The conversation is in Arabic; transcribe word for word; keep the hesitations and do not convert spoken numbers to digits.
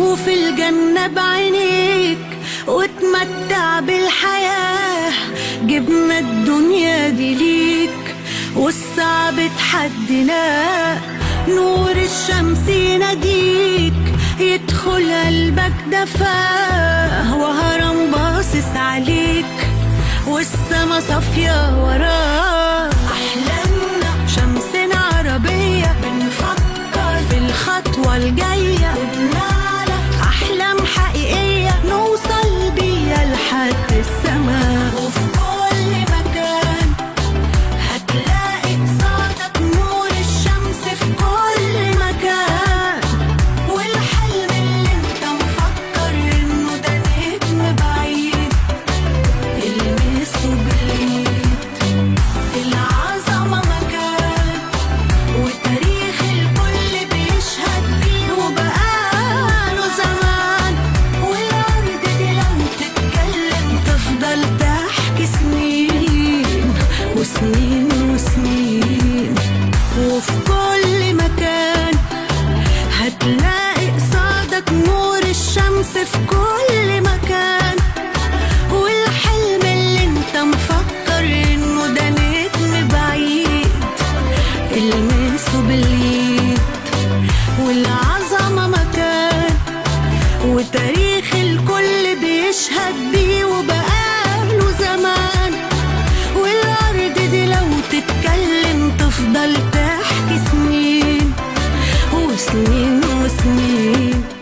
شوف الجنة بعينيك وتمتع بالحياة. جبنا الدنيا دي ليك والصعب تحديناه. نور الشمس يناديك يدخل قلبك دفاه، وهرم باصص عليك والسما صافية وراك. أحلامنا شمسنا عربية بنفكر في الخطوة الجاية، وبنعلى أحلام حقيقية نوصل بيها لحد السما. وفي كل مكان هتلاقي قصادك نور الشمس في كل مكان، والحلم اللي انت مفكر انه ده نجم بعيد المسه بالايد. العظمة مكان وتاريخ الكل بيشهد بيه وبقاله زمان، والأرض دي لو تتكلم تفضل تحكي سنين وسنين وسنين. وفي كل مكان هتلاقي قصادك نور الشمس في كل مكان، والحلم اللي انت مفكر انه ده نجم بعيد المسه بالايد. والعظمة مكان وتاريخ الكل بيشهد بيه وبقاله زمان، والأرض دي لو تتكلم تفضل تحكي سنين وسنين وسنين.